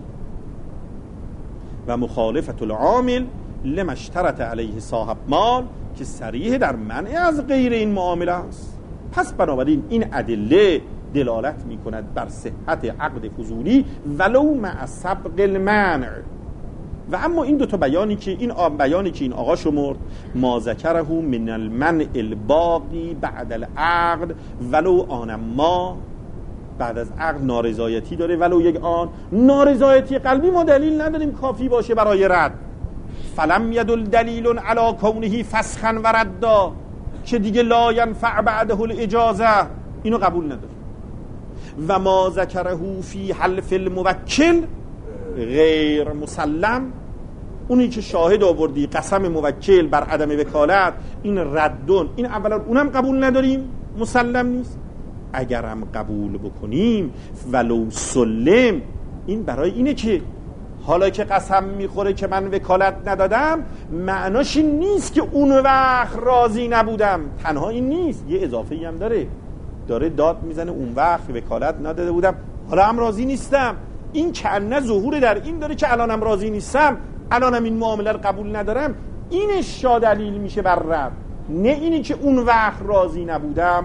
و مخالفت العامل لما اشترط علیه صاحب مال که صریح در منع از غیر این معامله است. پس بنابراین این ادله دلالت می کند بر صحت عقد فضولی ولو مع سبق المنع. و اما این دوتا بیانی که این بیانی که این آقا شمرد، ما ذکره من المنع الباقی بعد العقد ولو آن ما، بعد از عقد نارضایتی داره ولو یک آن، نارضایتی قلبی ما دلیل نداریم کافی باشه برای رد. فلم یدل دلیل علی کونه فسخا و ردا، که دیگه لا ینفع بعده الاجازه، اینو قبول نداره. و ما ذکره فی حلف الموکل غیر مسلم، اونی که شاهد آوردی قسم موکل بر عدم وکالت، این ردون، این اولا اونم قبول نداریم، مسلم نیست. اگرم قبول بکنیم ولو سلم، این برای اینه که حالا که قسم میخوره که من وکالت ندادم، معناش این نیست که اون وقت راضی نبودم. تنها این نیست، یه اضافه ای هم داره، داره داد میزنه اون وقت وکالت نداده بودم حالا هم راضی نیستم. این کنه ظهور در این داره که الانم راضی نیستم، الانم این معامله رو قبول ندارم. اینش شا دلیل میشه بر رد، نه اینی که اون وقت راضی نبودم.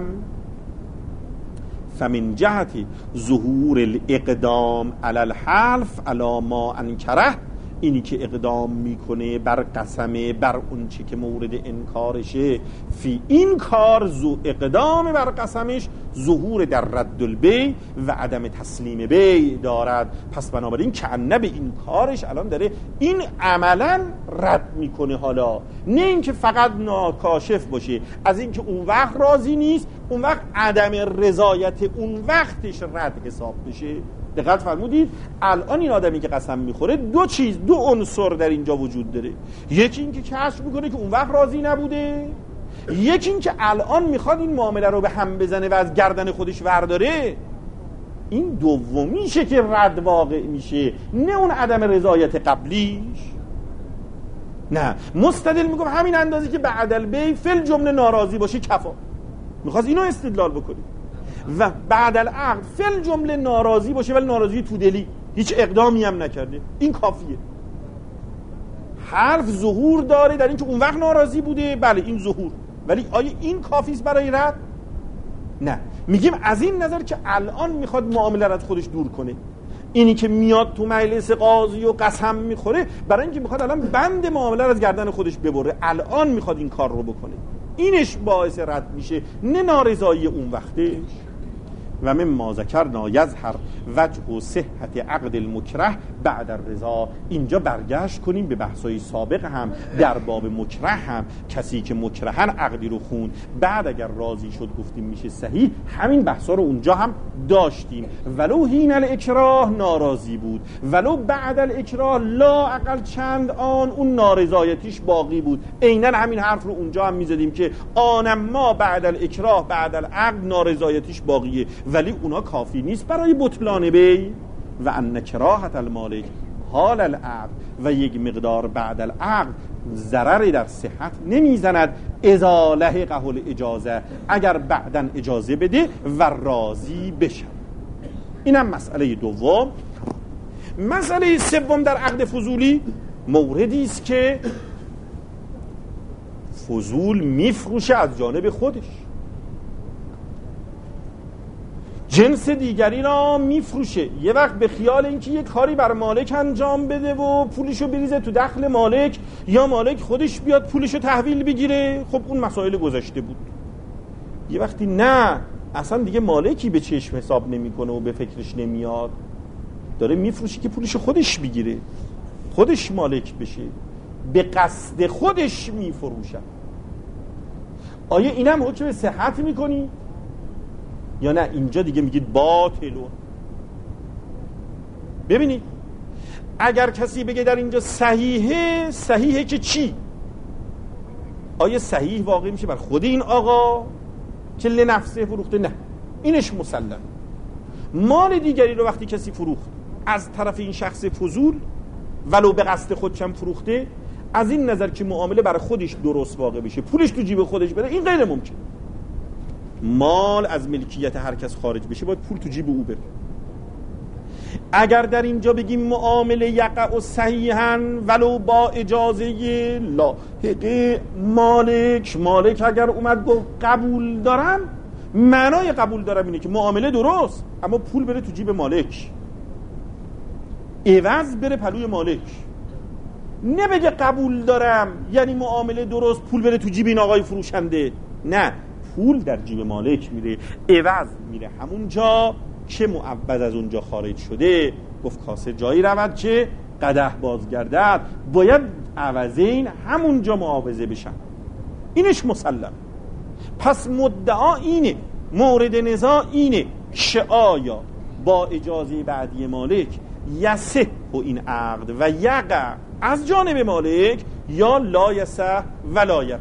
فمن جهت ظهور الاقدام علی الحلف علی ما انکره، اینی که اقدام میکنه بر قسمه بر اون چی که مورد انکارشه، فی این کار زو اقدام بر قسمش ظهور در رد البیع و عدم تسلیم بیع دارد. پس بنابراین کنه به این کارش الان داره این عملا رد میکنه، حالا نه اینکه فقط ناکاشف باشه از اینکه اون وقت راضی نیست، اون وقت عدم رضایت اون وقتش رد حساب بشه. دقت فرمودید؟ الان این آدمی که قسم میخوره دو چیز، دو عنصر در اینجا وجود داره. یکی این که کشف میکنه که اون وقت راضی نبوده، یکی این که الان میخواد این معامله رو به هم بزنه و از گردن خودش ورداره. این دومیشه که رد واقع میشه، نه اون عدم رضایت قبلیش. نه، مستدل میگم همین اندازی که بعد البیع فل جمله ناراضی باشه کفا، میخواد اینو استدلال بکنه. و بعد العقد فل جمله ناراضی باشه ولی ناراضی تو دلی، هیچ اقدامی هم نکرده، این کافیه. حرف ظهور داره در این که اون وقت ناراضی بوده، بله این ظهور، ولی آیا این کافیست برای رد؟ نه. میگیم از این نظر که الان میخواد معامله رو از خودش دور کنه. اینی که میاد تو مجلس قاضی و قسم میخوره برای اینکه میخواد الان بند معامله رو از گردن خودش ببره، الان میخواد این کار رو بکنه، اینش باعث رد میشه، نه نارضایی اون وقتش. و من ما ذکرنا یظهر وجه صحت عقد المکره بعد الرضا. اینجا برگشت کنیم به بحثای سابق هم در باب مکره هم، کسی که مکرهن عقدی رو خوند بعد اگر راضی شد گفتیم میشه صحیح، همین بحثا رو اونجا هم داشتیم. ولو حین الاکراه ناراضی بود، ولو بعد الاکراه لا اقل چند آن اون نارضایتیش باقی بود، عیناً همین حرف رو اونجا هم میزدیم که آنم ما بعد الاکراه بعد العقد نارضایتیش باقیه، ولی اونا کافی نیست برای بطلان بیع. و ان کراهت المالک حال العقد، و یک مقدار بعد العقد ضرری در صحت نمیزند اذا لحقه الاجازه، اگر بعدن اجازه بده و راضی بشه. اینم مسئله دوم. مسئله سوم در عقد فضولی موردی است که فضول میفروشه از جانب خودش، جنس دیگری را میفروشه، یه وقت به خیال اینکه یه کاری بر مالک انجام بده و پولشو بریزه تو دخل مالک، یا مالک خودش بیاد پولشو تحویل بگیره. خب اون مسائل گذشته بود. یه وقتی نه، اصلا دیگه مالکی به چشم حساب نمیکنه و به فکرش نمیاد، داره میفروشه که پولشو خودش بگیره، خودش مالک بشه، به قصد خودش میفروشه. آیا اینم حکم صحت میکنی یا نه؟ اینجا دیگه میگید باطلون. ببینید اگر کسی بگه در اینجا صحیحه، صحیحه که چی؟ آیا صحیح واقع میشه بر خود این آقا که لنفسه فروخته؟ نه، اینش مسلم. مال دیگری رو وقتی کسی فروخت از طرف این شخص فضول ولو به قصد خودشم فروخته، از این نظر که معامله برای خودش درست واقع بشه، پولش تو جیب خودش بره، این غیر ممکن. مال از ملکیت هر کس خارج بشه باید پول تو جیب او بره. اگر در اینجا بگیم معامله یقع و صحیحاً ولو با اجازه لاحقه مالک، مالک اگر اومد گفت قبول دارم، معنای قبول دارم اینه که معامله درست، اما پول بره تو جیب مالک، عوض بره پلوی مالک. نبگه قبول دارم یعنی معامله درست، پول بره تو جیب این آقای فروشنده. نه، پول در جیب مالک میره، عوض میره همون جا که معوض از اونجا خارج شده. گفت کاسه جایی رود که قدح بازگردد، باید عوضین همون جا معاوضه بشن. اینش مسلم. پس مدعا اینه، مورد نزاع اینه که آیا با اجازه بعدی مالک یصح این عقد و یقع از جانب مالک یا لا یصح و لا یقع.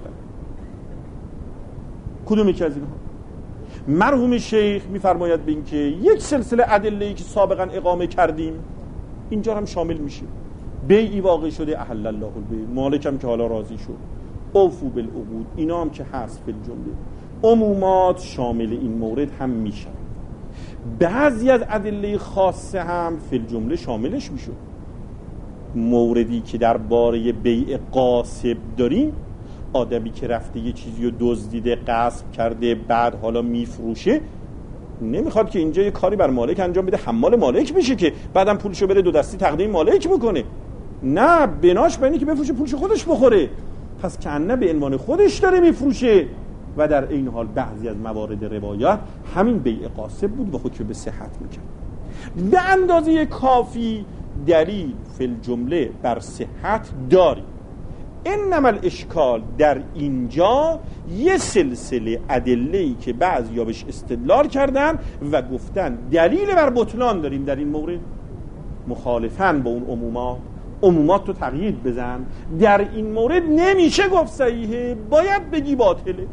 کدوم یکی از اینها؟ مرحوم شیخ میفرماید به این که یک سلسله ادله‌ای که سابقا اقامه کردیم اینجا هم شامل میشه. بیعی واقع شده، احل الله البیع، مالک هم که حالا راضی شد، اوفو بالعقود، اینا هم که هست فی الجمله. عمومات شامل این مورد هم میشن. بعضی از ادله خاصه هم فی الجمله شاملش میشه. موردی که در باره بیع غاصب داریم، آدمی که رفته یه چیزی رو دزدیده، غصب کرده، بعد حالا میفروشه، نمیخواد که اینجا یه کاری بر مالک انجام بده، حمال مالک بشه که بعدم پولشو بره دو دستی تقدیم مالک بکنه. نه، بناش به اینه که بفروشه پولشو خودش بخوره. پس کنه به عنوان خودش داره میفروشه. و در این حال بعضی از موارد روایات همین بیع غاصب بود و حکم به صحت میکرد. به اندازه کافی دلیل فی الجمله بر صحت داریم. انما الاشکال در اینجا یه سلسله ادله‌ای که بعضیا بهش استدلال کردن و گفتن دلیل بر بطلان داریم در این مورد، مخالفن با اون عمومات. عمومات رو تقیید بزن، در این مورد نمیشه گفت صحیحه، باید بگی باطله.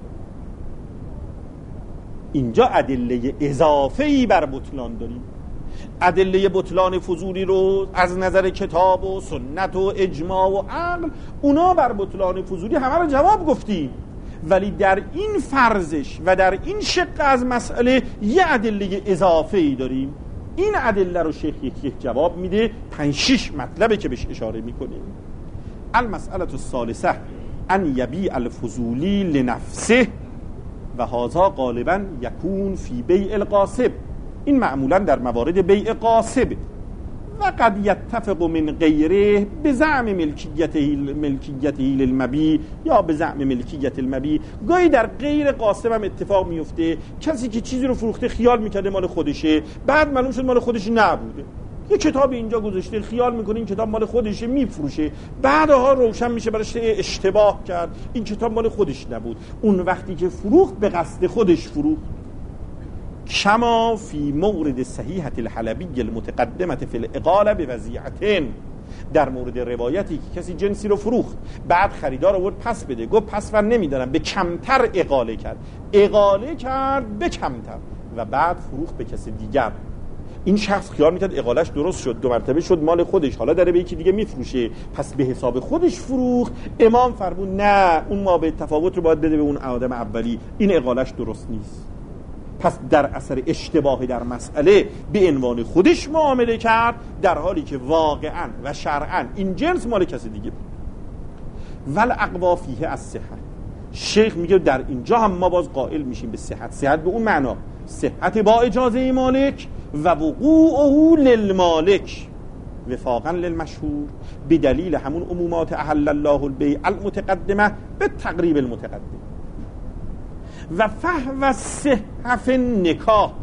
اینجا ادله اضافه‌ای بر بطلان داریم. ادله بطلان فضولی رو از نظر کتاب و سنت و اجماع و عقل، اونا بر بطلان فضولی همه رو جواب گفتیم، ولی در این فرضش و در این شق از مسئله یه ادله اضافه‌ای داریم. این ادله رو شیخ یک یک جواب میده، پنج شش مطلبه که بهش اشاره میکنیم. المسئله الثالثه ان یبیع الفضولی لنفسه و هذا غالبا یکون فی بیع الغاصب. این معمولا در موارد بیع غاصب و قد یتفق من غیره به زعم ملکیته ملکیته للمبیع یا به زعم ملکیت المبیع. گاهی در غیر غاصب هم اتفاق میفته، کسی که چیزی رو فروخته خیال میکرده مال خودشه، بعد معلوم شد مال خودش نبوده. یه کتاب اینجا گذاشته، خیال میکنه این کتاب مال خودشه، میفروشه، بعدها روشن میشه براش اشتباه کرد، این کتاب مال خودش نبود. اون وقتی که فروخت به قصد خودش فروخت. شما فی مورد صحیحة الحلبی المتقدمه فی الاقاله بوضیعتین، در مورد روایتی که کسی جنسی رو فروخت، بعد خریدار آورد پس بده، گفت پس من نمیدارم، به کمتر اقاله کرد، اقاله کرد به کمتر و بعد فروخت به کسی دیگر. این شخص خیال میکرد اقالش درست شد، دو مرتبه شد مال خودش، حالا داره به یکی دیگه میفروشه، پس به حساب خودش فروخت. امام فرمود نه، اون ما به تفاوت رو باید بده به اون آدم اولی، این اقالش درست نیست. پس در اثر اشتباه در مسئله به عنوان خودش معامله کرد، در حالی که واقعا و شرعا این جنس مال کسی دیگه بود. ول اقوا فیه از صحت. شیخ میگه در اینجا هم ما باز قائل میشیم به صحت. صحت به اون معنا صحت با اجازه مالک و وقوعه للمالک وفاقا للمشهور به دلیل همون عمومات احل الله البیع المتقدمه به تقریب المتقدم و فحو صحف نکاح.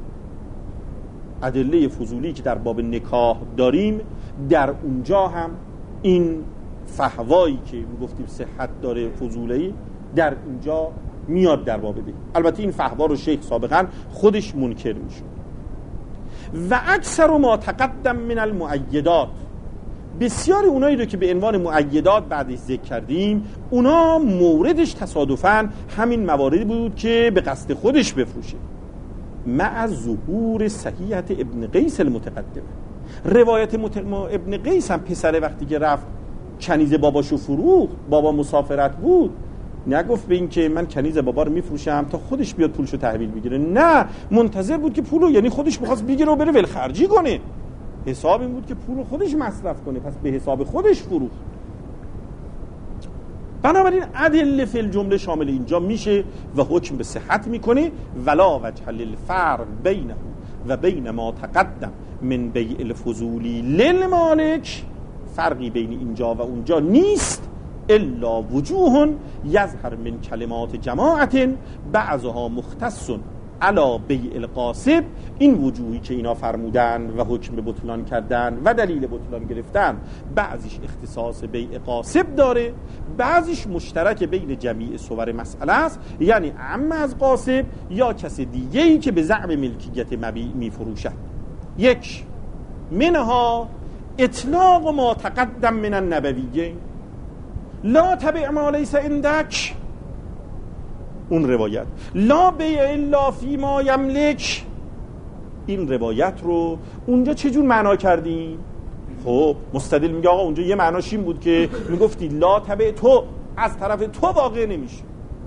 ادله فضولی که در باب نکاح داریم، در اونجا هم این فحوایی که گفتیم صحت داره فضولی در اینجا میاد در باب بیع. البته این فحوا رو شیخ سابقا خودش منکر میشد. و اکثر ما تقدم من المؤیدات، بسیاری اونایی رو که به عنوان مؤیدات بعدش ذکر کردیم، اونا موردش تصادفاً همین مواردی بود که به قصد خودش بفروشه. مع ظهور صحیحة ابن قیس المتقدم. روایت متقدم ابن قیس هم پسر وقتی که رفت کنیز باباشو فروخت، بابا مسافرت بود، نگفت به این که من کنیز بابا رو میفروشم تا خودش بیاد پولشو تحویل بگیره، نه، منتظر بود که پولو، یعنی خودش می‌خواست بگیره و بره ولخرجی کنه. حساب این بود که پولو خودش مصرف کنه، پس به حساب خودش فروخت. بنابراین ادله فی الجمله شامل اینجا میشه و حکم به صحت میکنه. ولا وجه للفرق بینه و بین ما تقدم من بیع الفضولی للمالک، فرقی بین اینجا و اونجا نیست الا وجوه یظهر من کلمات جماعت بعضها مختص علی بیع القاسب. این وجوهی که اینا فرمودن و حکم به بطلان کردن و دلیل بطلان گرفتن، بعضیش اختصاص بیع قاسب داره، بعضیش مشترک بین جمیع صور مسئله است، یعنی عم از قاسب یا کس دیگه‌ای که به زعم ملکیت مبیع میفروشد. یک منها اطلاق ما تقدم من النبویین لا تبع ما لیس عندک، اون روایت لا بیع الا فی ما یملک، این روایت رو اونجا چجور معنا کردیم؟ خب مستدل میگه آقا اونجا یه معناش این بود که میگفتی لا تبع تو، از طرف تو واقع نمیشه.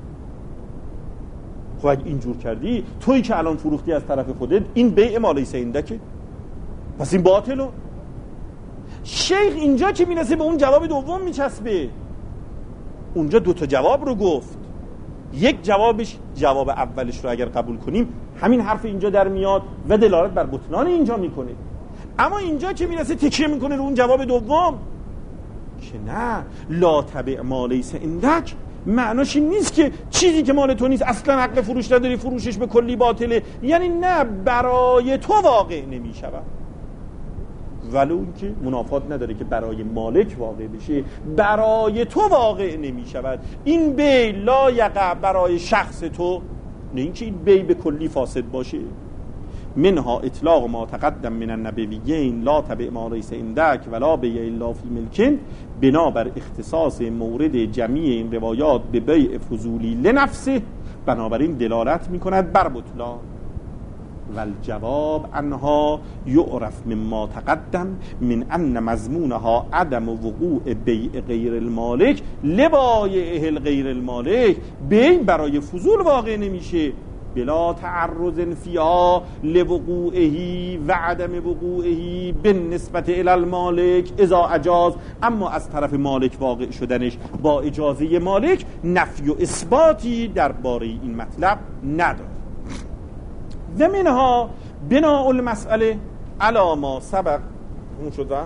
خب اگه اینجور کردی تویی که الان فروختی از طرف خودت، این بیع ما لیس عندک، پس این باطله. شیخ اینجا که میرسه به اون جواب دوم میچسبه، اونجا دوتا جواب رو گفت. یک جوابش، جواب اولش رو اگر قبول کنیم همین حرف اینجا در میاد و دلالت بر بطلان اینجا میکنه. اما اینجا که میرسه تکیه میکنه رو اون جواب دوم که نه لا تبع ما لیس عندک، معناش این نیست که چیزی که مال تو نیست اصلا حق فروش نداری، فروشش به کلی باطله، یعنی نه برای تو واقع نمیشود، ولو این که منافات نداره که برای مالک واقع بشه، برای تو واقع نمی شود. این بی لا یقع برای شخص تو، نه این که این بی به کلی فاسد باشه. منها اطلاق ما تقدم من النبویین لا تبع ما لیس عندک ولا بیع الا فی ملک، بنابر اختصاص مورد جمیع این روایات به بیع فضولی لنفسه، بنابراین دلالت می کند بر بطلان. والجواب عنها یعرف مما تقدم من ان مضمونها عدم وقوع بیع غیر المالک لبایع غیر المالک، بیع برای فضول واقع نمیشه بلا تعرض فیها لوقوعه و عدم وقوعه بالنسبت الی المالک اذا اجاز، اما از طرف مالک واقع شدنش با اجازه مالک نفی و اثباتی درباره این مطلب نداره. و منها بناء المسئله علی ما سبق. اون شد و